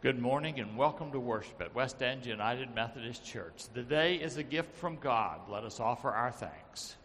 Good morning and welcome to worship at West End United Methodist Church. The day is a gift from God. Let us offer our thanks.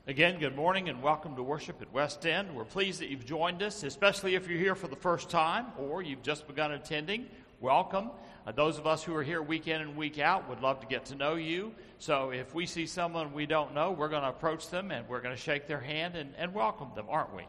Again, good morning and welcome to worship at West End. We're pleased that you've joined us, especially if you're here for the first time or you've just begun attending. Welcome. Those of us who are here week in and week out would love to get to know you. So if we see someone we don't know, we're going to approach them and we're going to shake their hand and welcome them, aren't we?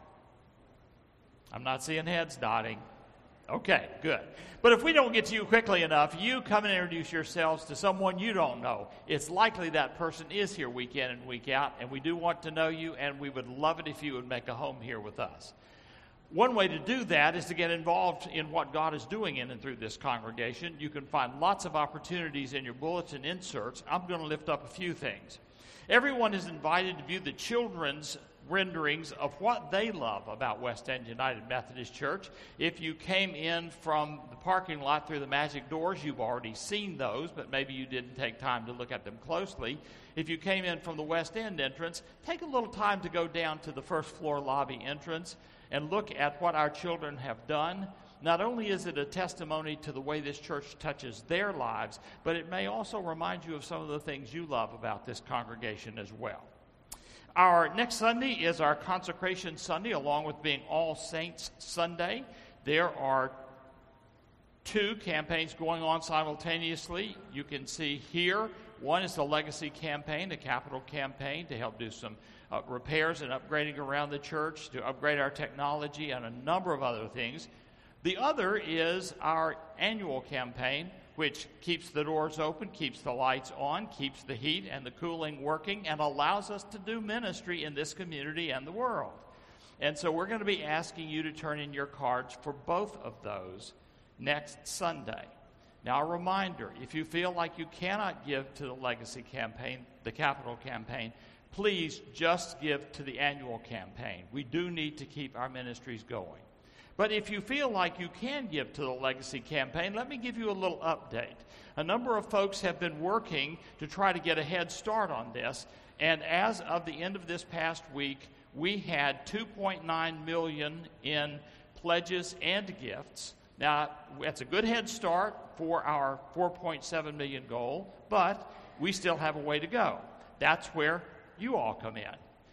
I'm not seeing heads nodding. Okay, good. But if we don't get to you quickly enough, you come and introduce yourselves to someone you don't know. It's likely that person is here week in and week out, and we do want to know you, and we would love it if you would make a home here with us. One way to do that is to get involved in what God is doing in and through this congregation. You can find lots of opportunities in your bulletin inserts. I'm going to lift up a few things. Everyone is invited to view the children's renderings of what they love about West End United Methodist Church. If you came in from the parking lot through the magic doors, you've already seen those, but maybe you didn't take time to look at them closely. If you came in from the West End entrance, take a little time to go down to the first floor lobby entrance and look at what our children have done. Not only is it a testimony to the way this church touches their lives, but it may also remind you of some of the things you love about this congregation as well. Our next Sunday is our Consecration Sunday, along with being All Saints Sunday. There are two campaigns going on simultaneously. You can see here, one is the Legacy Campaign, the capital campaign to help do some repairs and upgrading around the church, to upgrade our technology and a number of other things. The other is our annual campaign, which keeps the doors open, keeps the lights on, keeps the heat and the cooling working, and allows us to do ministry in this community and the world. And so we're going to be asking you to turn in your cards for both of those next Sunday. Now, a reminder, if you feel like you cannot give to the Legacy Campaign, the capital campaign, please just give to the annual campaign. We do need to keep our ministries going. But if you feel like you can give to the Legacy Campaign, let me give you a little update. A number of folks have been working to try to get a head start on this, and as of the end of this past week, we had $2.9 million in pledges and gifts. Now, that's a good head start for our $4.7 million goal, but we still have a way to go. That's where you all come in.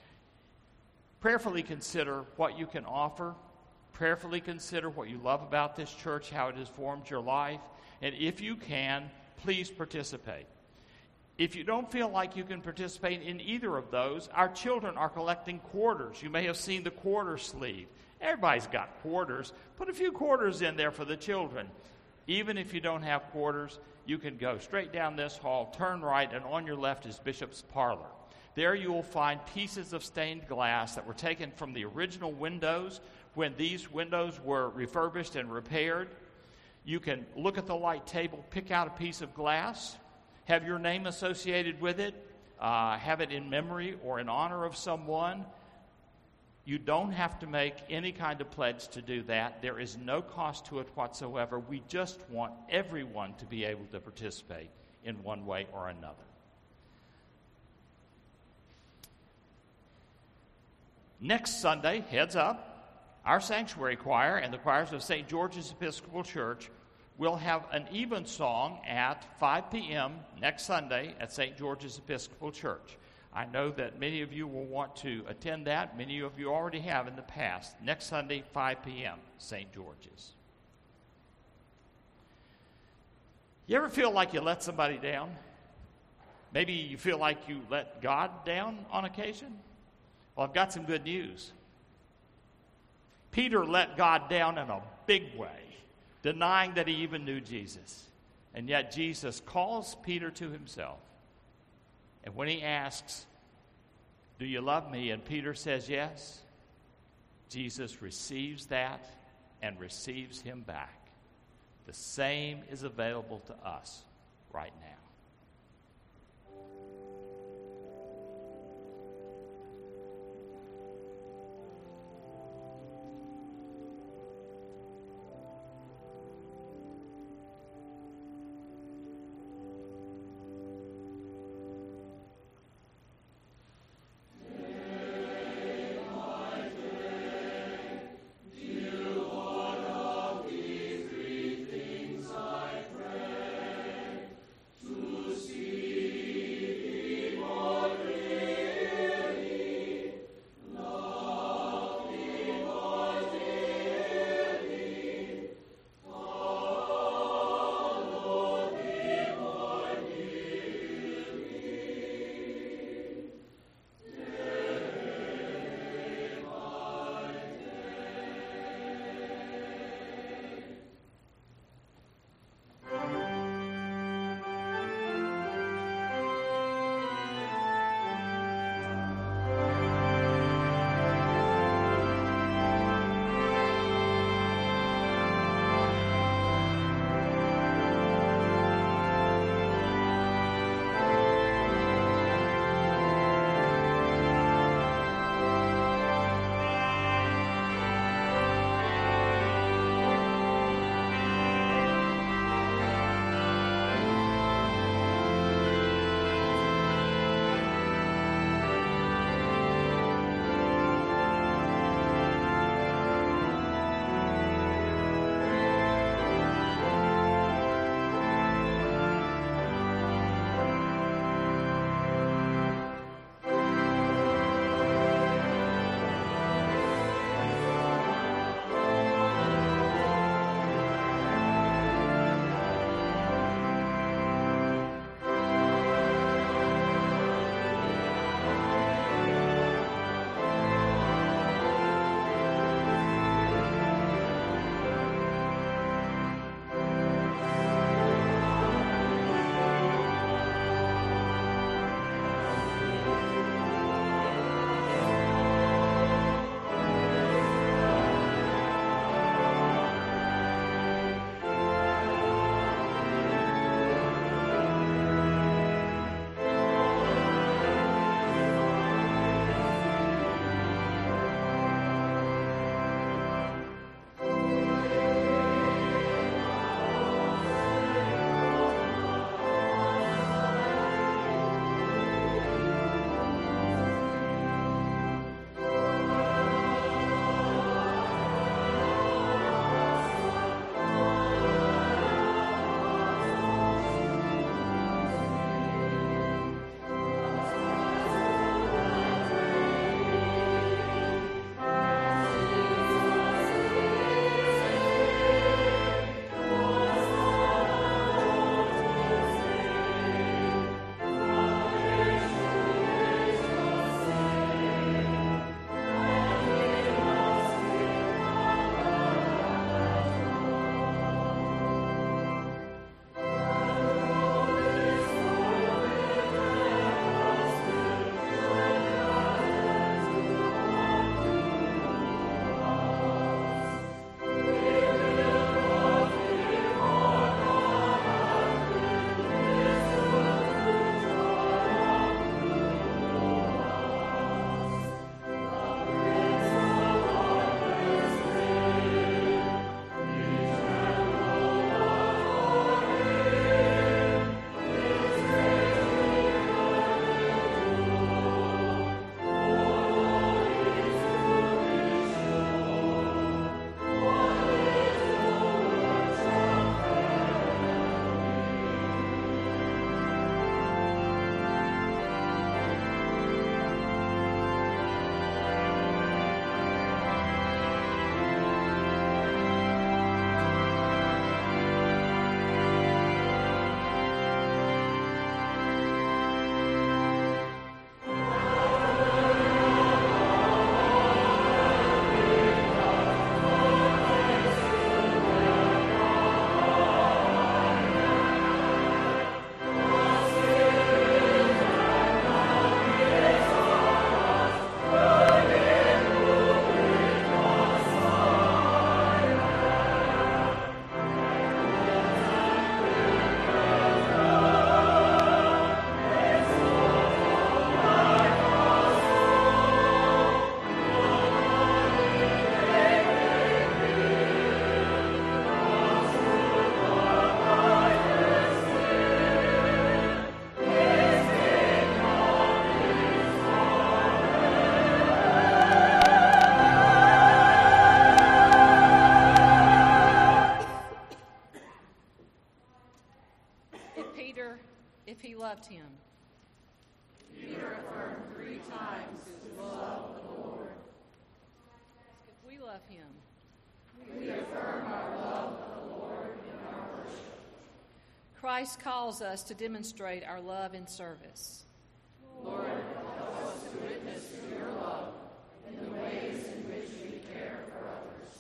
Prayerfully consider what you can offer. Prayerfully consider what you love about this church, how it has formed your life, and if you can, please participate. If you don't feel like you can participate in either of those, our children are collecting quarters. You may have seen the quarter sleeve. Everybody's got quarters. Put a few quarters in there for the children. Even if you don't have quarters, you can go straight down this hall, turn right, and on your left is Bishop's Parlor. There you will find pieces of stained glass that were taken from the original windows when these windows were refurbished and repaired. You can look at the light table, pick out a piece of glass, have your name associated with it, have it in memory or in honor of someone. You don't have to make any kind of pledge to do that. There is no cost to it whatsoever. We just want everyone to be able to participate in one way or another. Next Sunday, heads up, our sanctuary choir and the choirs of St. George's Episcopal Church will have an evensong at 5 p.m. next Sunday at St. George's Episcopal Church. I know that many of you will want to attend that. Many of you already have in the past. Next Sunday, 5 p.m., St. George's. You ever feel like you let somebody down? Maybe you feel like you let God down on occasion? Well, I've got some good news. Peter let God down in a big way, denying that he even knew Jesus. And yet Jesus calls Peter to himself. And when he asks, "Do you love me?" and Peter says yes, Jesus receives that and receives him back. The same is available to us right now. To loved him. Peter affirmed 3 times his love of the Lord. If we love him. We affirm our love of the Lord in our worship. Christ calls us to demonstrate our love in service. Lord, help us to witness your love in the ways in which we care for others.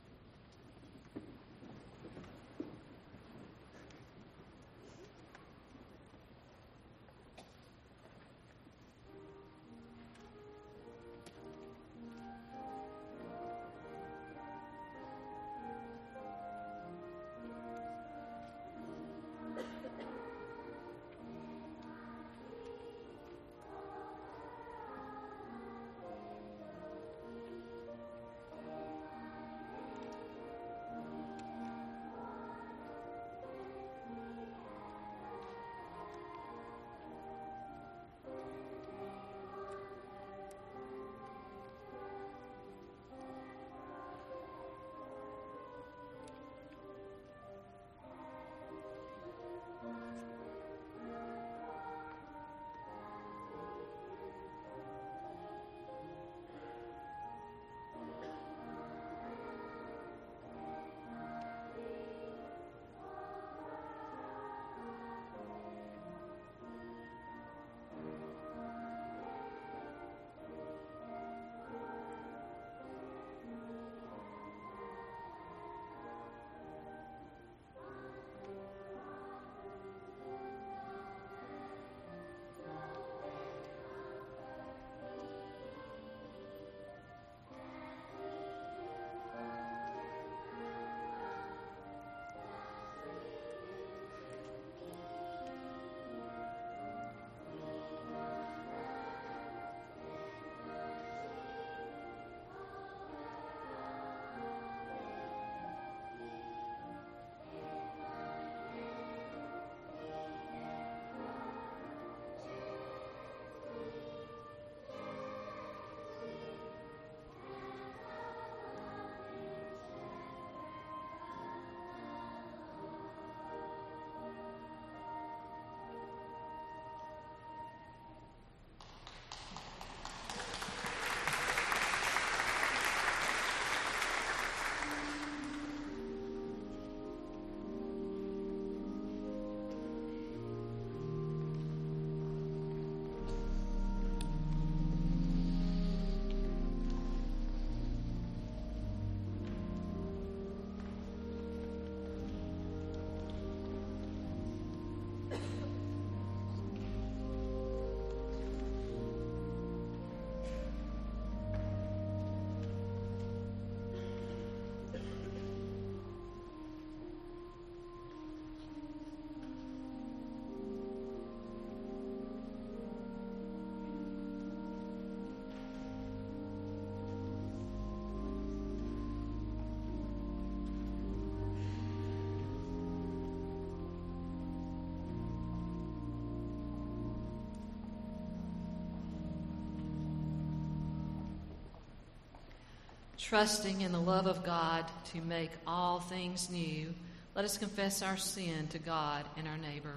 Trusting in the love of God to make all things new, let us confess our sin to God and our neighbor.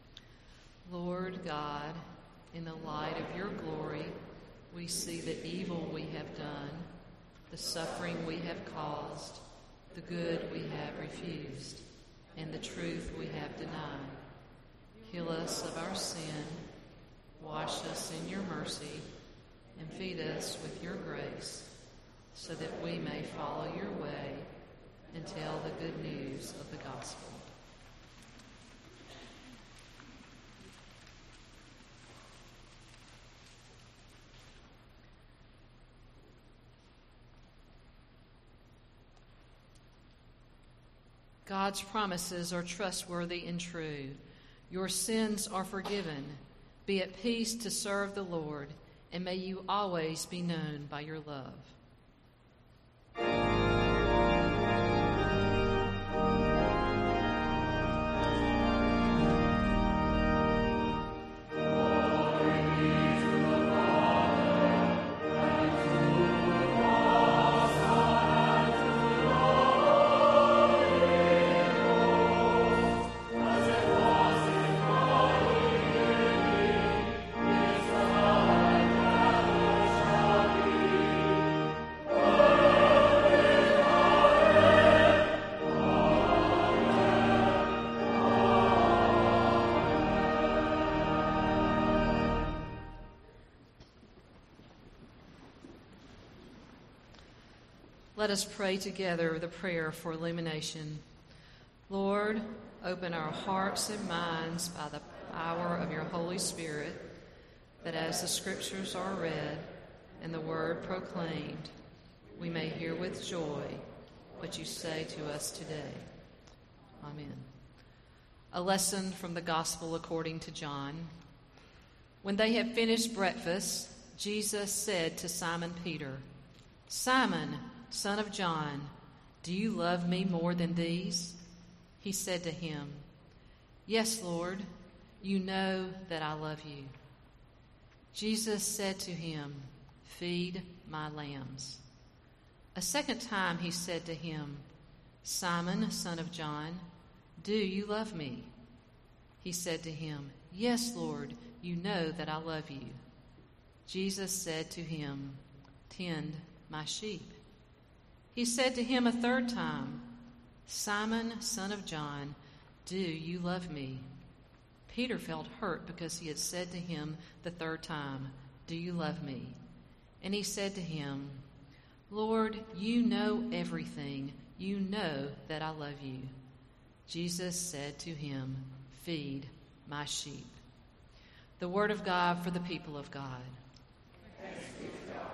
Lord God, in the light of your glory, we see the evil we have done, the suffering we have caused, the good we have refused, and the truth we have denied. Heal us of our sin, wash us in your mercy, and feed us with your grace, so that we may follow your way and tell the good news of the gospel. God's promises are trustworthy and true. Your sins are forgiven. Be at peace to serve the Lord, and may you always be known by your love. As it was in Let us pray together the prayer for illumination. Lord, open our hearts and minds by the power of your Holy Spirit, that as the Scriptures are read and the Word proclaimed, we may hear with joy what you say to us today. Amen. A lesson from the Gospel according to John. When they had finished breakfast, Jesus said to Simon Peter, "Simon, son of John, do you love me more than these?" He said to him, "Yes, Lord, you know that I love you." Jesus said to him, "Feed my lambs." A second time he said to him, "Simon, son of John, do you love me?" He said to him, "Yes, Lord, you know that I love you." Jesus said to him, "Tend my sheep." He said to him a third time, "Simon, son of John, do you love me?" Peter felt hurt because he had said to him the third time, "Do you love me?" And he said to him, "Lord, you know everything. You know that I love you." Jesus said to him, "Feed my sheep." The word of God for the people of God. Thanks be to God.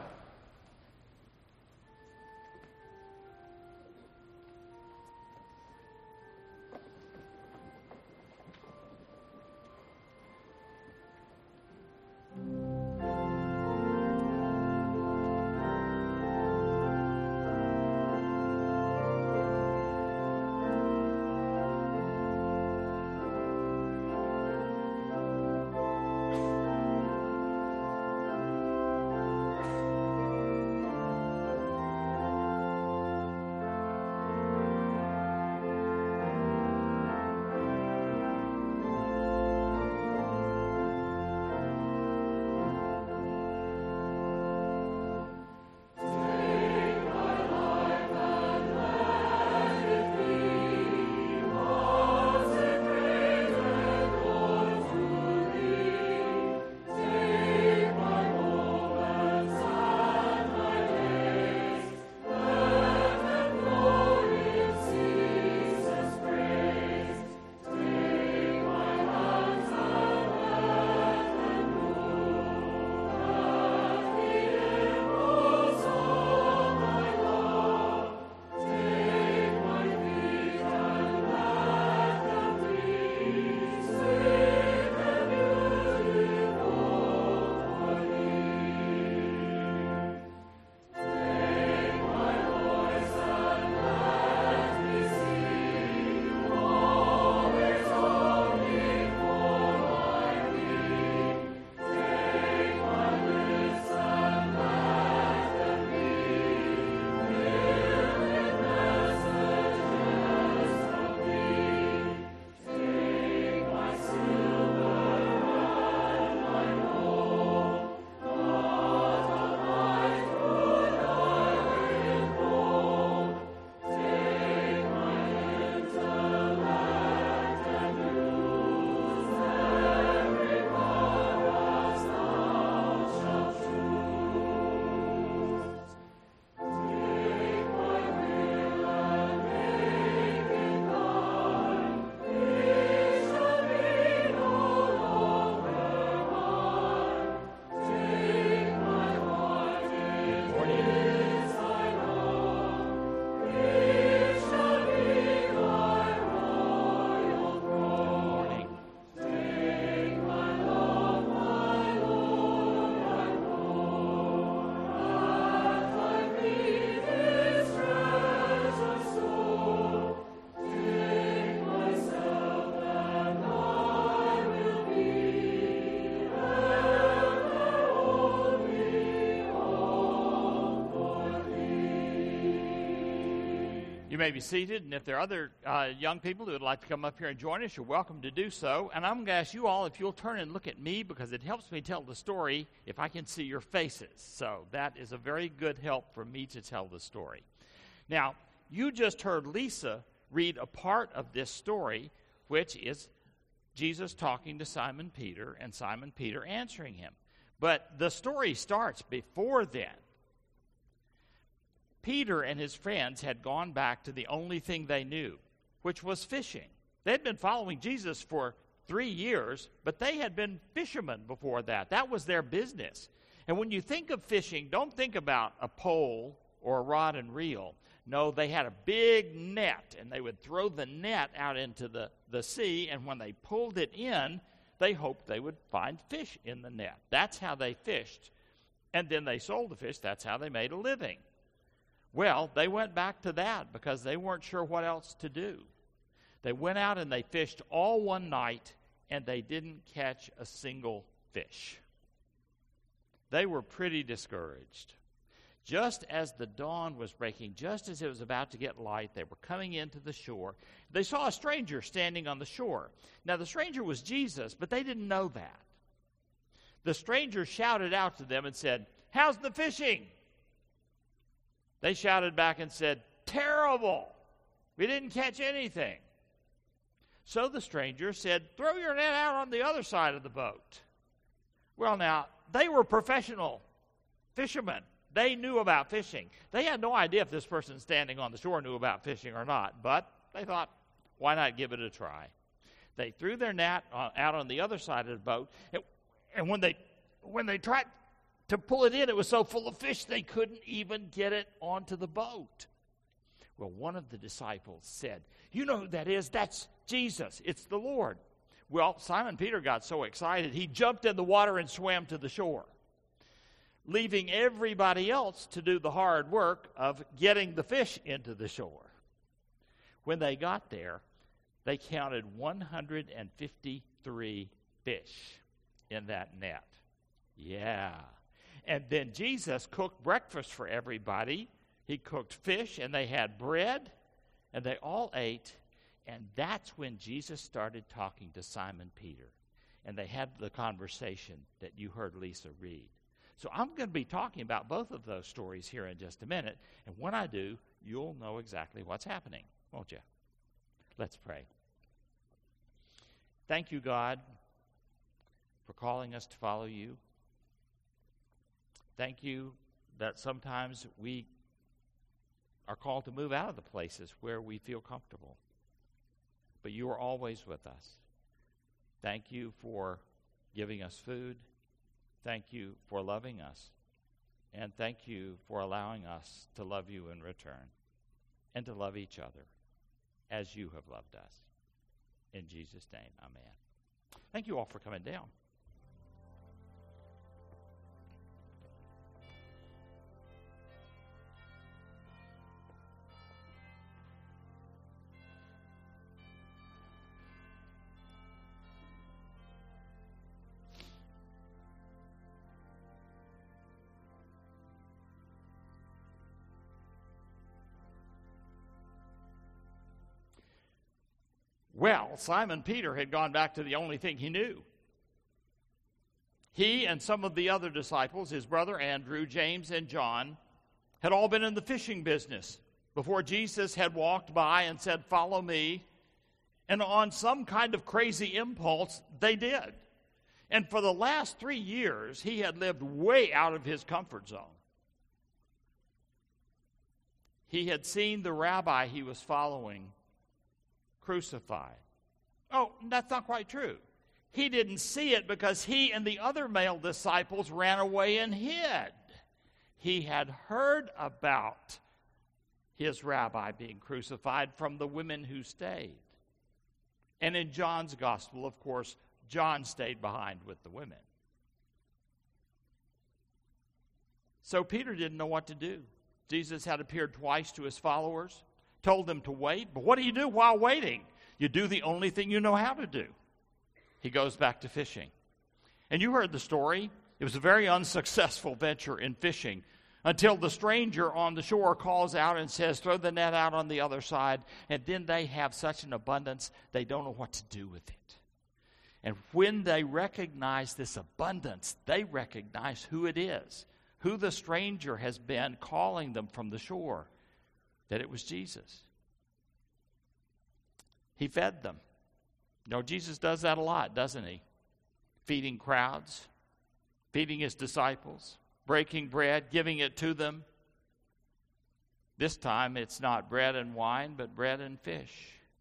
You may be seated, and if there are other young people who would like to come up here and join us, you're welcome to do so. And I'm going to ask you all if you'll turn and look at me, because it helps me tell the story if I can see your faces. So that is a very good help for me to tell the story. Now, you just heard Lisa read a part of this story, which is Jesus talking to Simon Peter and Simon Peter answering him. But the story starts before then. Peter and his friends had gone back to the only thing they knew, which was fishing. They had been following Jesus for 3 years, but they had been fishermen before that. That was their business. And when you think of fishing, don't think about a pole or a rod and reel. No, they had a big net, and they would throw the net out into the sea, and when they pulled it in, they hoped they would find fish in the net. That's how they fished. And then they sold the fish. That's how they made a living. Well, they went back to that because they weren't sure what else to do. They went out and they fished all one night, and they didn't catch a single fish. They were pretty discouraged. Just as the dawn was breaking, just as it was about to get light, they were coming into the shore. They saw a stranger standing on the shore. Now, the stranger was Jesus, but they didn't know that. The stranger shouted out to them and said, "How's the fishing?" They shouted back and said, "Terrible! We didn't catch anything." So the stranger said, "Throw your net out on the other side of the boat." Well, now, they were professional fishermen. They knew about fishing. They had no idea if this person standing on the shore knew about fishing or not, but they thought, why not give it a try? They threw their net out on the other side of the boat, and when they tried to pull it in, it was so full of fish they couldn't even get it onto the boat. Well, one of the disciples said, "You know who that is? That's Jesus. It's the Lord." Well, Simon Peter got so excited, he jumped in the water and swam to the shore, leaving everybody else to do the hard work of getting the fish into the shore. When they got there, they counted 153 fish in that net. Yeah. And then Jesus cooked breakfast for everybody. He cooked fish, and they had bread, and they all ate. And that's when Jesus started talking to Simon Peter. And they had the conversation that you heard Lisa read. So I'm going to be talking about both of those stories here in just a minute. And when I do, you'll know exactly what's happening, won't you? Let's pray. Thank you, God, for calling us to follow you. Thank you that sometimes we are called to move out of the places where we feel comfortable. But you are always with us. Thank you for giving us food. Thank you for loving us. And thank you for allowing us to love you in return and to love each other as you have loved us. In Jesus' name, amen. Thank you all for coming down. Well, Simon Peter had gone back to the only thing he knew. He and some of the other disciples, his brother Andrew, James, and John, had all been in the fishing business before Jesus had walked by and said, "Follow me." And on some kind of crazy impulse, they did. And for the last 3 years, he had lived way out of his comfort zone. He had seen the rabbi he was following crucified. Oh, that's not quite true. He didn't see it because he and the other male disciples ran away and hid. He had heard about his rabbi being crucified from the women who stayed. And in John's gospel, of course, John stayed behind with the women. So Peter didn't know what to do. Jesus had appeared twice to his followers, told them to wait. But what do you do while waiting? You do the only thing you know how to do. He goes back to fishing. And you heard the story. It was a very unsuccessful venture in fishing until the stranger on the shore calls out and says, "Throw the net out on the other side." And then they have such an abundance, they don't know what to do with it. And when they recognize this abundance, they recognize who it is, who the stranger has been calling them from the shore, that it was Jesus. He fed them. You know, Jesus does that a lot, doesn't he? Feeding crowds, feeding his disciples, breaking bread, giving it to them. This time it's not bread and wine, but bread and fish.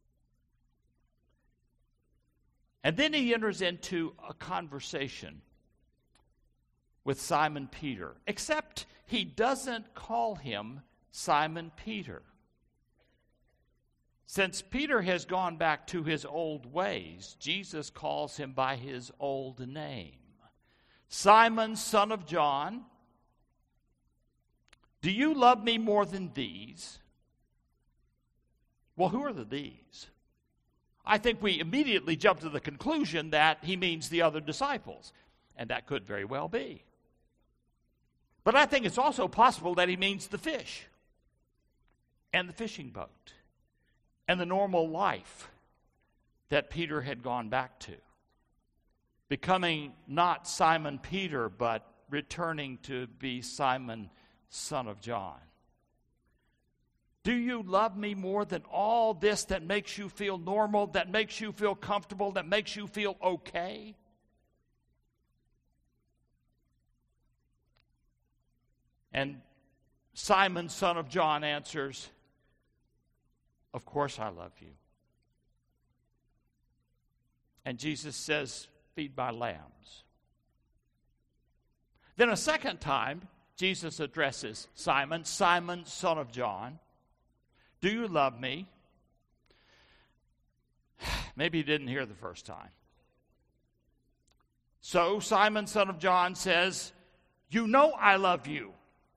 And then he enters into a conversation with Simon Peter, except he doesn't call him Simon Peter. Since Peter has gone back to his old ways, Jesus calls him by his old name. Simon, son of John, do you love me more than these? Well, who are the these? I think we immediately jump to the conclusion that he means the other disciples, and that could very well be. But I think it's also possible that he means the fish and the fishing boat and the normal life that Peter had gone back to, becoming not Simon Peter, but returning to be Simon, son of John. Do you love me more than all this that makes you feel normal, that makes you feel comfortable, that makes you feel okay? And Simon, son of John, answers, of course I love you. And Jesus says, feed my lambs. Then a second time, Jesus addresses Simon, Simon, son of John, do you love me? Maybe he didn't hear the first time. So Simon, son of John, says, you know I love you.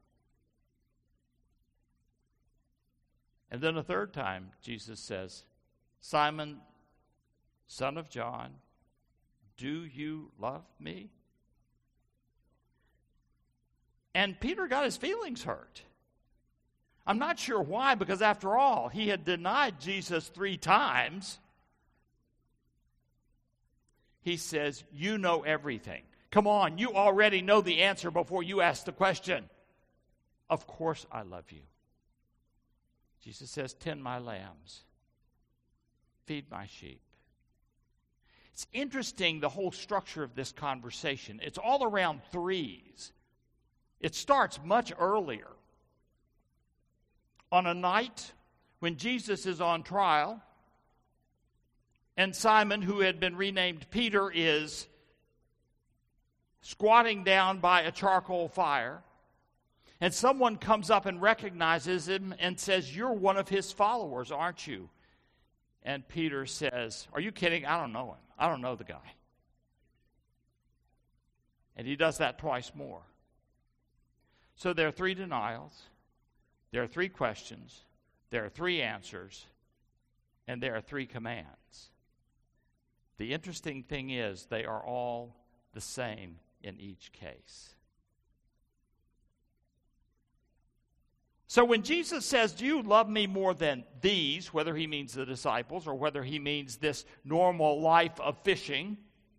And then a third time, Jesus says, Simon, son of John, do you love me? And Peter got his feelings hurt. I'm not sure why, because after all, he had denied Jesus 3 times. He says, you know everything. Come on, you already know the answer before you ask the question. Of course I love you. Jesus says, tend my lambs. Feed my sheep. It's interesting, the whole structure of this conversation. It's all around threes. It starts much earlier. On a night when Jesus is on trial, and Simon, who had been renamed Peter, is squatting down by a charcoal fire, and someone comes up and recognizes him and says, you're one of his followers, aren't you? And Peter says, are you kidding? I don't know him. I don't know the guy. And he does that twice more. So there are 3 denials, there are 3 questions, there are 3 answers, and there are 3 commands. The interesting thing is they are all the same in each case. So when Jesus says, do you love me more than these, whether he means the disciples or whether he means this normal life of fishing,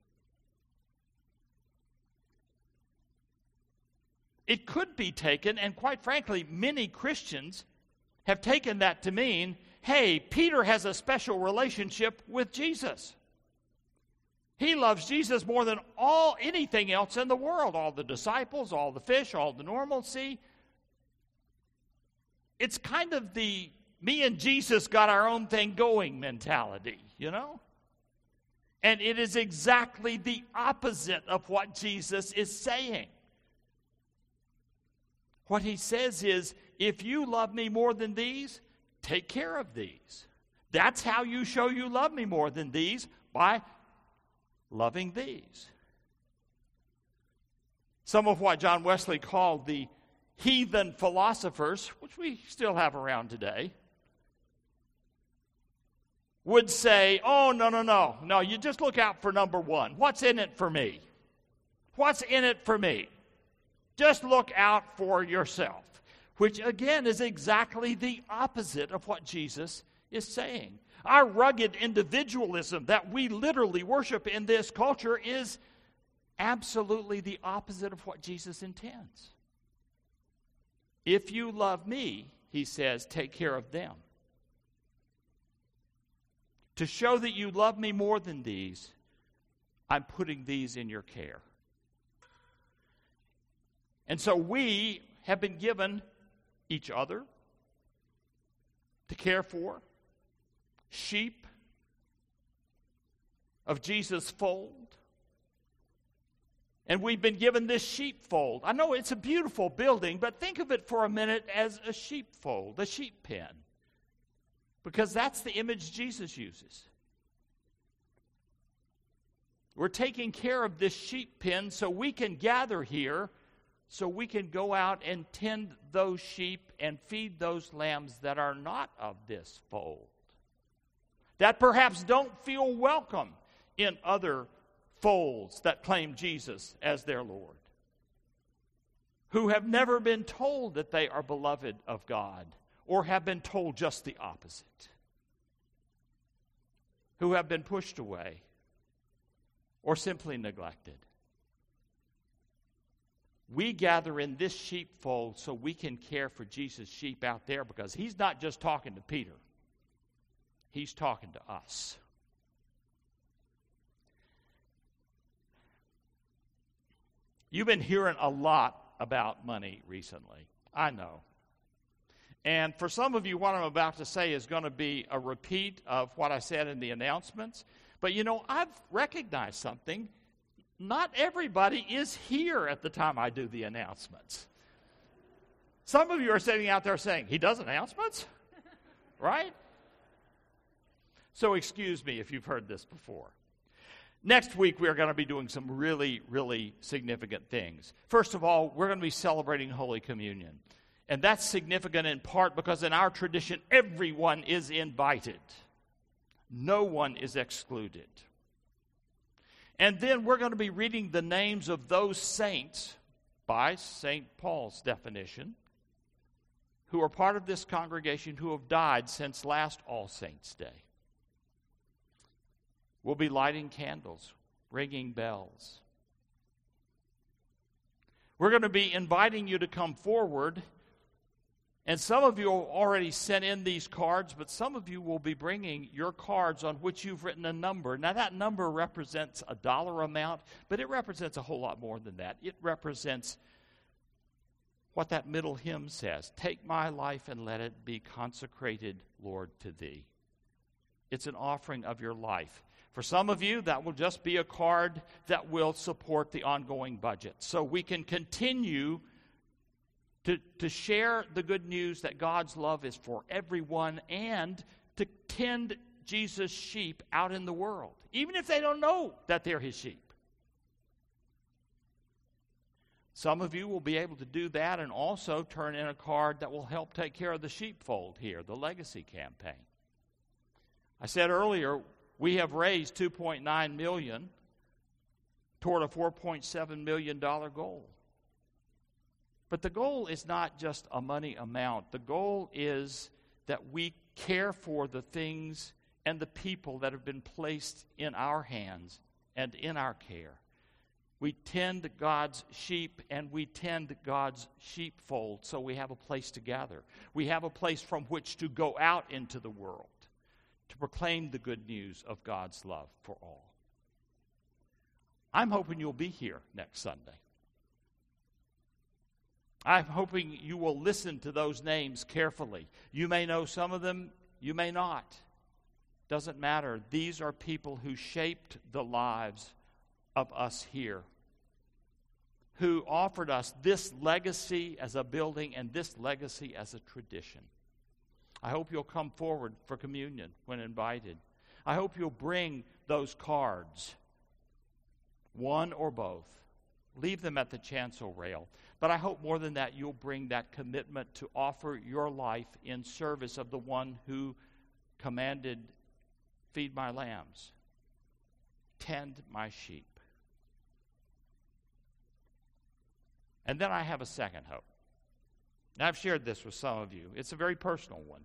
it could be taken, and quite frankly, many Christians have taken that to mean, hey, Peter has a special relationship with Jesus. He loves Jesus more than anything else in the world, all the disciples, all the fish, all the normalcy. It's kind of the me and Jesus got our own thing going mentality, you know? And it is exactly the opposite of what Jesus is saying. What he says is, if you love me more than these, take care of these. That's how you show you love me more than these, by loving these. Some of what John Wesley called the heathen philosophers, which we still have around today, would say, oh, no, you just look out for number 1. What's in it for me? What's in it for me? Just look out for yourself, which again is exactly the opposite of what Jesus is saying. Our rugged individualism that we literally worship in this culture is absolutely the opposite of what Jesus intends. If you love me, he says, take care of them. To show that you love me more than these, I'm putting these in your care. And so we have been given each other, to care for, sheep of Jesus' fold. And we've been given this sheepfold. I know it's a beautiful building, but think of it for a minute as a sheepfold, a sheep pen. Because that's the image Jesus uses. We're taking care of this sheep pen so we can gather here, so we can go out and tend those sheep and feed those lambs that are not of this fold, that perhaps don't feel welcome in other folds that claim Jesus as their Lord, who have never been told that they are beloved of God, or have been told just the opposite, who have been pushed away or simply neglected. We gather in this sheepfold so we can care for Jesus' sheep out there, because he's not just talking to Peter. He's talking to us. You've been hearing a lot about money recently. I know. And for some of you, what I'm about to say is going to be a repeat of what I said in the announcements. But you know, I've recognized something. Not everybody is here at the time I do the announcements. Some of you are sitting out there saying, he does announcements? Right? So excuse me if you've heard this before. Next week, we're going to be doing some really, really significant things. First of all, we're going to be celebrating Holy Communion. And that's significant in part because in our tradition, everyone is invited. No one is excluded. And then we're going to be reading the names of those saints, by St. Paul's definition, who are part of this congregation who have died since last All Saints' Day. We'll be lighting candles, ringing bells. We're going to be inviting you to come forward. And some of you have already sent in these cards, but some of you will be bringing your cards on which you've written a number. Now, that number represents a dollar amount, but it represents a whole lot more than that. It represents what that middle hymn says. Take my life and let it be consecrated, Lord, to thee. It's an offering of your life. For some of you, that will just be a card that will support the ongoing budget. So we can continue to share the good news that God's love is for everyone, and to tend Jesus' sheep out in the world, even if they don't know that they're his sheep. Some of you will be able to do that and also turn in a card that will help take care of the sheepfold here, the Legacy Campaign. I said earlier, we have raised $2.9 million toward a $4.7 million goal. But the goal is not just a money amount. The goal is that we care for the things and the people that have been placed in our hands and in our care. We tend God's sheep and we tend God's sheepfold so we have a place to gather. We have a place from which to go out into the world to proclaim the good news of God's love for all. I'm hoping you'll be here next Sunday. I'm hoping you will listen to those names carefully. You may know some of them, you may not. Doesn't matter. These are people who shaped the lives of us here, who offered us this legacy as a building and this legacy as a tradition. I hope you'll come forward for communion when invited. I hope you'll bring those cards, one or both. Leave them at the chancel rail. But I hope more than that, you'll bring that commitment to offer your life in service of the one who commanded, feed my lambs, tend my sheep. And then I have a second hope. Now, I've shared this with some of you. It's a very personal one.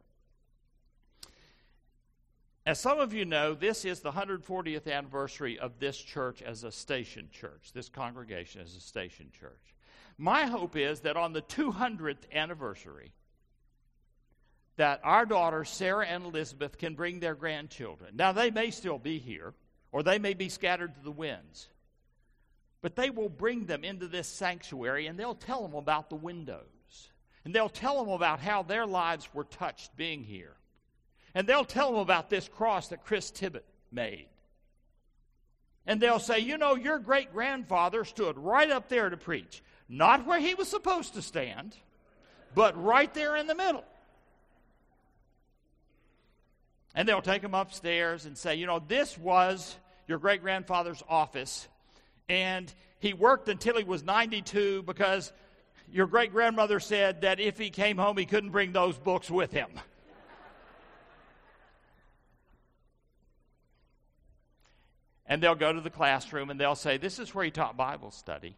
As some of you know, this is the 140th anniversary of this church as a station church, this congregation as a station church. My hope is that on the 200th anniversary, that our daughters, Sarah and Elizabeth, can bring their grandchildren. Now, they may still be here, or they may be scattered to the winds, but they will bring them into this sanctuary, and they'll tell them about the windows, and they'll tell them about how their lives were touched being here. And they'll tell them about this cross that Chris Tibbett made. And they'll say, you know, your great-grandfather stood right up there to preach. Not where he was supposed to stand, but right there in the middle. And they'll take him upstairs and say, you know, this was your great-grandfather's office, and he worked until he was 92 because your great-grandmother said that if he came home, he couldn't bring those books with him. And they'll go to the classroom and they'll say, this is where he taught Bible study.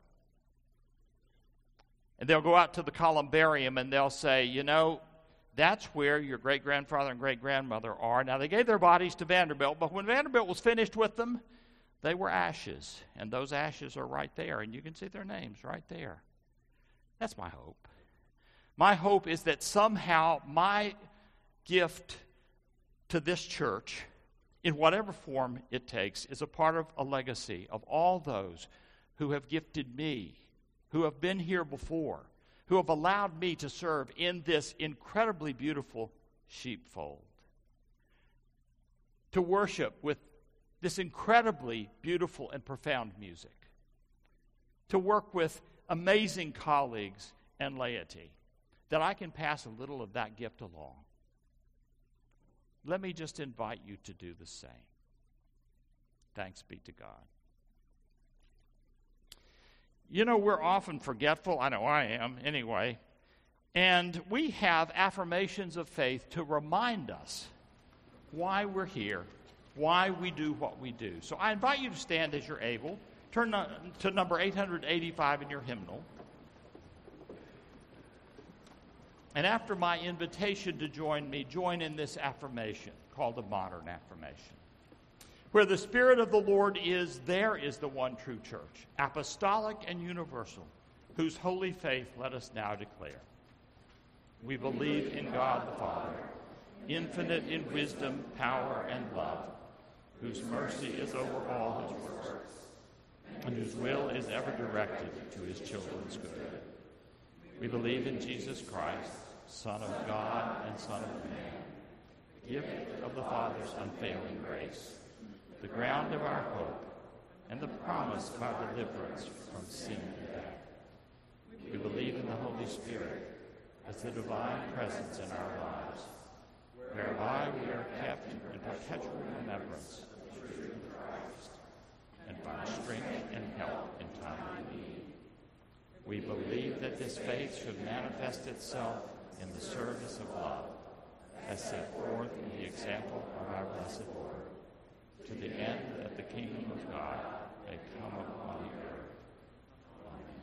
And they'll go out to the columbarium and they'll say, you know, that's where your great-grandfather and great-grandmother are. Now, they gave their bodies to Vanderbilt, but when Vanderbilt was finished with them, they were ashes. And those ashes are right there, and you can see their names right there. That's my hope. My hope is that somehow my gift to this church, in whatever form it takes, is a part of a legacy of all those who have gifted me, who have been here before, who have allowed me to serve in this incredibly beautiful sheepfold. To worship with this incredibly beautiful and profound music. To work with amazing colleagues and laity, that I can pass a little of that gift along. Let me just invite you to do the same. Thanks be to God. You know, we're often forgetful. I know I am, anyway. And we have affirmations of faith to remind us why we're here, why we do what we do. So I invite you to stand as you're able. Turn to number 885 in your hymnal. And after my invitation to join me, join in this affirmation called the modern affirmation. Where the Spirit of the Lord is, there is the one true church, apostolic and universal, whose holy faith let us now declare. We believe in God the Father, infinite in wisdom, power, and love, whose mercy is over all his works, and whose will is ever directed to his children's good. We believe in Jesus Christ, Son of God and Son of man, gift of the Father's unfailing grace, the ground of our hope, and the promise of our deliverance from sin and death. We believe in the Holy Spirit as the divine presence in our lives, whereby we are kept in perpetual remembrance of the truth of Christ, and find strength and help in time of need. We believe that this faith should manifest itself in the service of love, as set forth in the example of our blessed Lord, to the end that the kingdom of God may come upon the earth. Amen.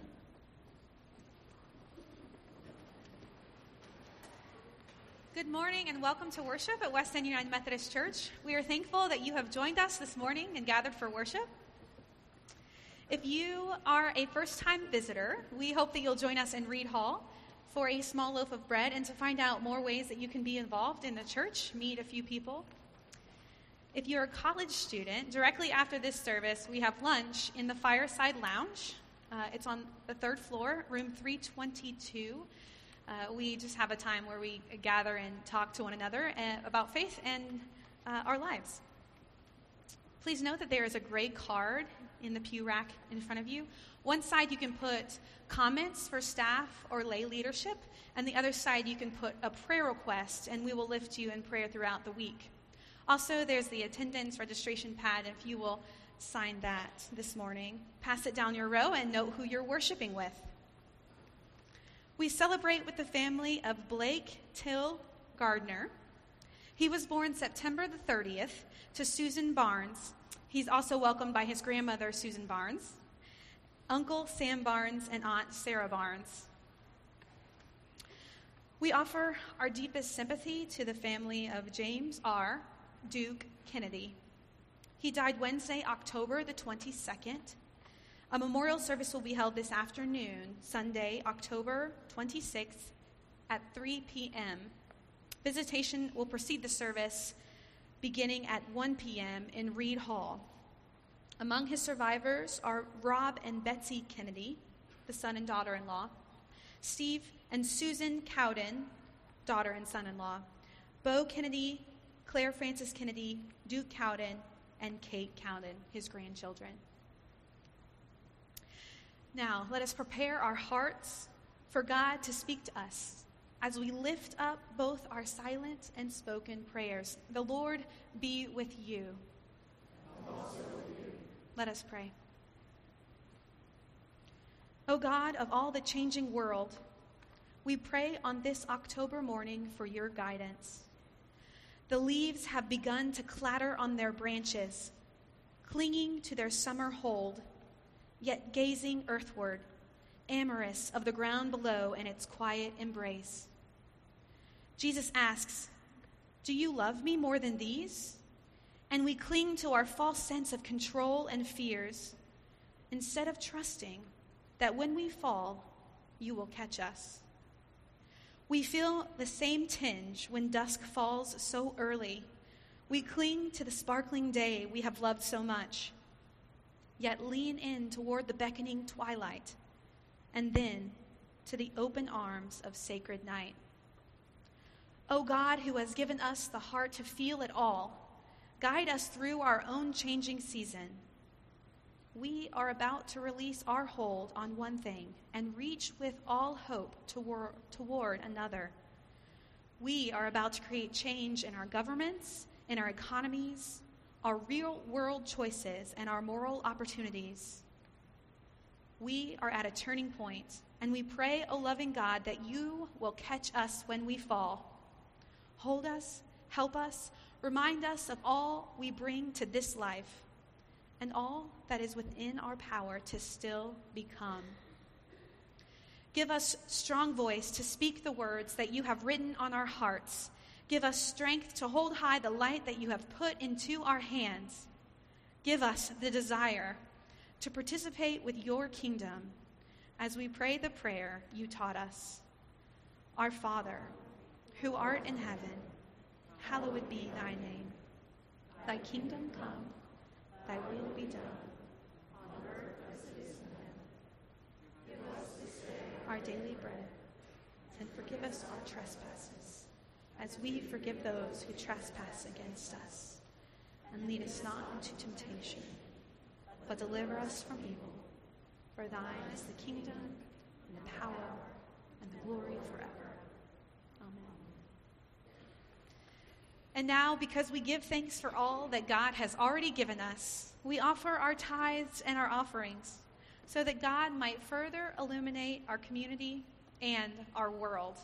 Good morning and welcome to worship at West End United Methodist Church. We are thankful that you have joined us this morning and gathered for worship. If you are a first-time visitor, we hope that you'll join us in Reed Hall for a small loaf of bread and to find out more ways that you can be involved in the church, meet a few people. If you're a college student, directly after this service, we have lunch in the Fireside Lounge. It's on the third floor, room 322. We just have a time where we gather and talk to one another about faith and our lives. Please note that there is a gray card in the pew rack in front of you. One side you can put comments for staff or lay leadership, and the other side you can put a prayer request, and we will lift you in prayer throughout the week. Also, there's the attendance registration pad, if you will sign that this morning. Pass it down your row and note who you're worshiping with. We celebrate with the family of Blake Till Gardner. He was born September the 30th to Susan Barnes. He's also welcomed by his grandmother, Susan Barnes, Uncle Sam Barnes, and Aunt Sarah Barnes. We offer our deepest sympathy to the family of James R. Duke Kennedy. He died Wednesday, October the 22nd. A memorial service will be held this afternoon, Sunday, October 26th at 3 p.m. Visitation will precede the service beginning at 1 p.m. in Reed Hall. Among his survivors are Rob and Betsy Kennedy, the son and daughter-in-law, Steve and Susan Cowden, daughter and son-in-law, Bo Kennedy, Claire Francis Kennedy, Duke Cowden, and Kate Cowden, his grandchildren. Now, let us prepare our hearts for God to speak to us as we lift up both our silent and spoken prayers. The Lord be with you. And also with you. Let us pray. O God of all the changing world, we pray on this October morning for your guidance. The leaves have begun to clatter on their branches, clinging to their summer hold, yet gazing earthward, amorous of the ground below and its quiet embrace. Jesus asks, "Do you love me more than these?" And we cling to our false sense of control and fears, instead of trusting that when we fall, you will catch us. We feel the same tinge when dusk falls so early. We cling to the sparkling day we have loved so much, yet lean in toward the beckoning twilight, and then to the open arms of sacred night. O God, who has given us the heart to feel it all, guide us through our own changing season. We are about to release our hold on one thing and reach with all hope toward another. We are about to create change in our governments, in our economies, our real-world choices, and our moral opportunities. We are at a turning point, and we pray, O loving God, that you will catch us when we fall. Hold us, help us, remind us of all we bring to this life, and all that is within our power to still become. Give us strong voice to speak the words that you have written on our hearts. Give us strength to hold high the light that you have put into our hands. Give us the desire to participate with your kingdom as we pray the prayer you taught us. Our Father, who art in heaven, hallowed be thy name. Thy kingdom come, thy will be done, on earth as it is in heaven. Give us this day our daily bread, and forgive us our trespasses, as we forgive those who trespass against us. And lead us not into temptation, but deliver us from evil. For thine is the kingdom, and the power, and the glory forever. Amen. And now, because we give thanks for all that God has already given us, we offer our tithes and our offerings so that God might further illuminate our community and our world.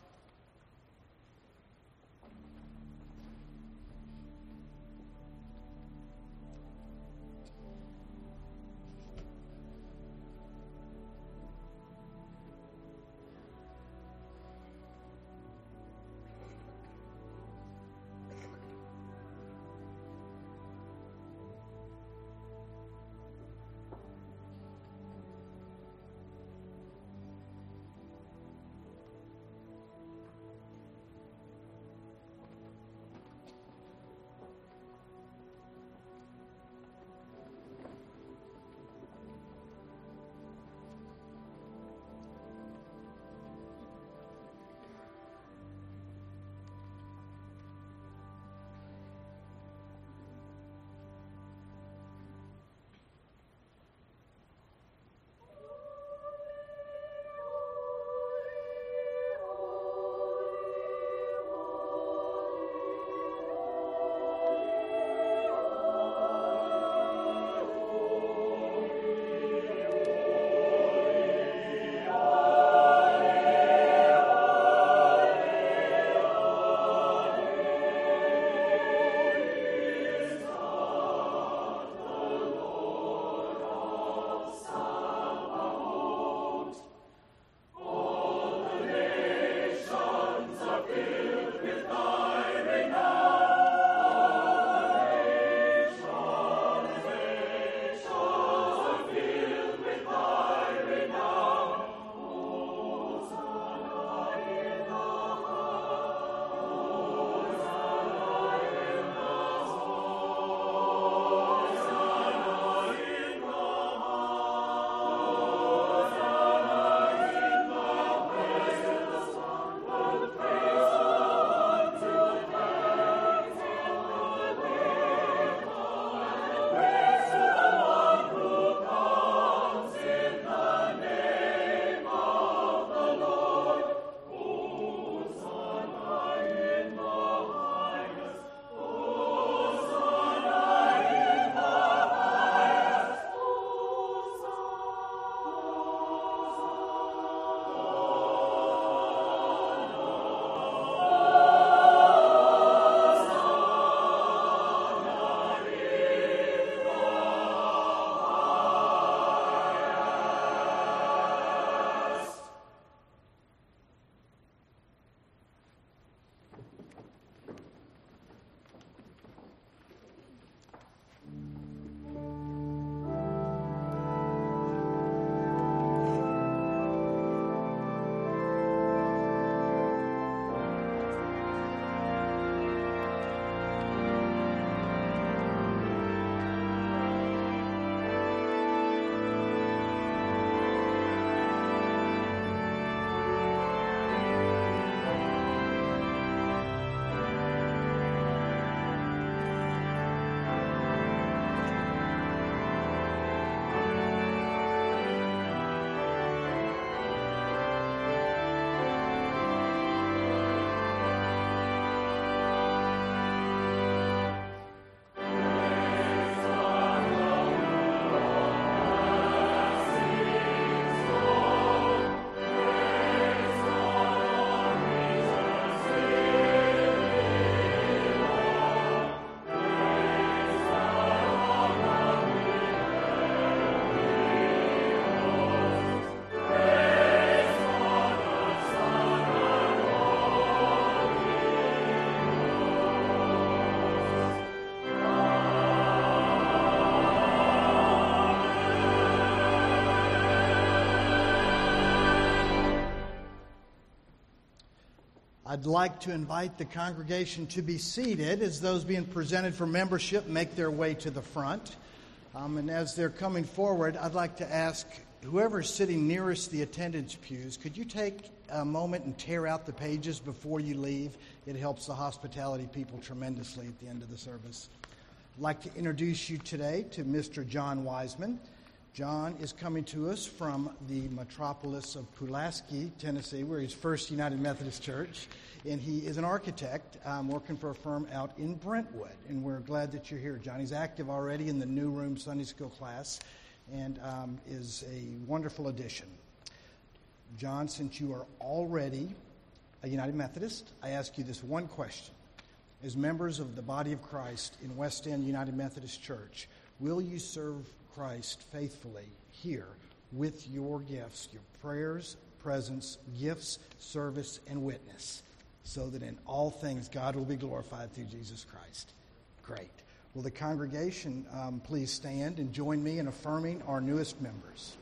I'd like to invite the congregation to be seated as those being presented for membership make their way to the front. And as they're coming forward, I'd like to ask whoever's sitting nearest the attendance pews, could you take a moment and tear out the pages before you leave? It helps the hospitality people tremendously at the end of the service. I'd like to introduce you today to Mr. John Wiseman. John is coming to us from the metropolis of Pulaski, Tennessee, where he's First United Methodist Church, and he is an architect working for a firm out in Brentwood, and we're glad that you're here, John. He's active already in the New Room Sunday School class and is a wonderful addition. John, since you are already a United Methodist, I ask you this one question. As members of the body of Christ in West End United Methodist Church, will you serve Christ faithfully here with your gifts, your prayers, presence, gifts, service, and witness, so that in all things God will be glorified through Jesus Christ? Great. Will the congregation please stand and join me in affirming our newest members?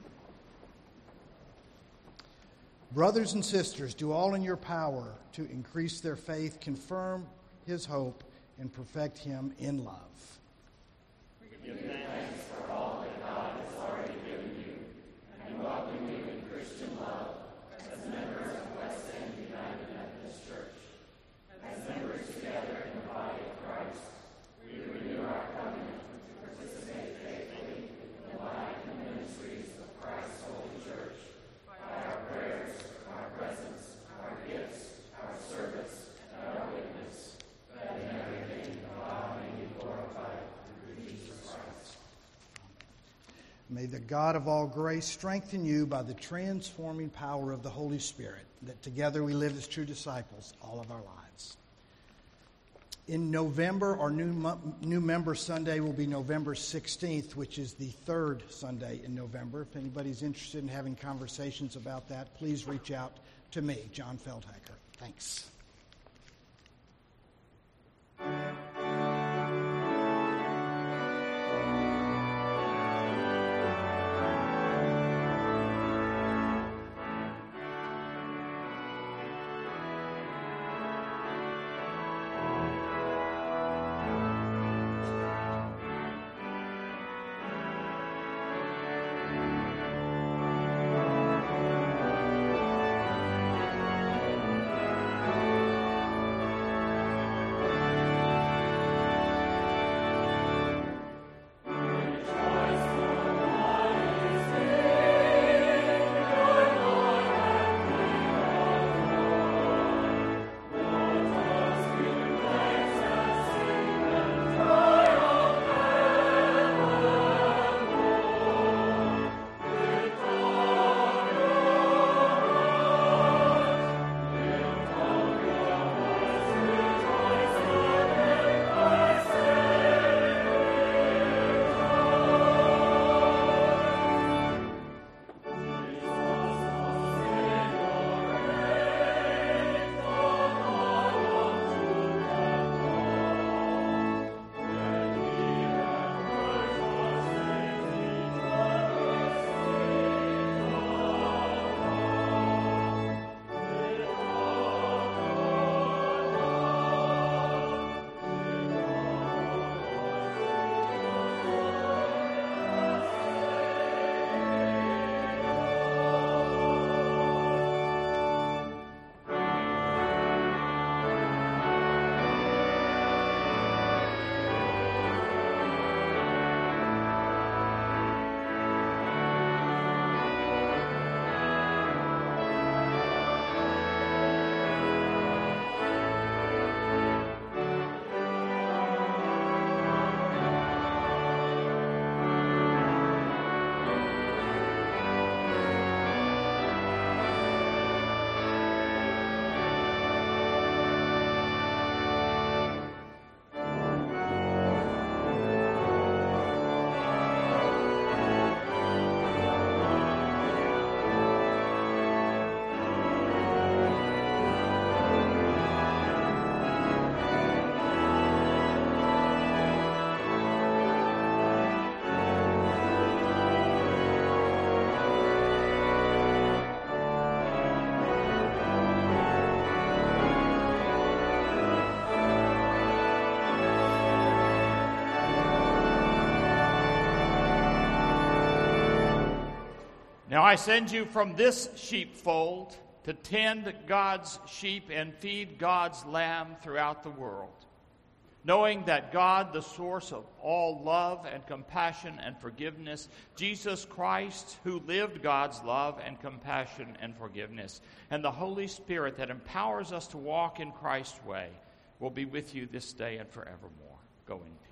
Brothers and sisters, do all in your power to increase their faith, confirm his hope, and perfect him in love. We give thanks for all that God has already given you, and welcome you in Christian love as members of West End United Methodist Church. As members together in the body of Christ, we renew our covenant to participate faithfully in the life and ministries of Christ's holy church by our prayers, our presence, our gifts, our service, and our witness, that in everything God may be glorified through Jesus Christ. May the God of all grace strengthen you by the transforming power of the Holy Spirit, that together we live as true disciples all of our lives. In November, our new member Sunday will be November 16th, which is the third Sunday in November. If anybody's interested in having conversations about that, please reach out to me, John Feldhacker. Thanks. Now I send you from this sheepfold to tend God's sheep and feed God's lamb throughout the world, knowing that God, the source of all love and compassion and forgiveness, Jesus Christ, who lived God's love and compassion and forgiveness, and the Holy Spirit that empowers us to walk in Christ's way, will be with you this day and forevermore. Go in peace.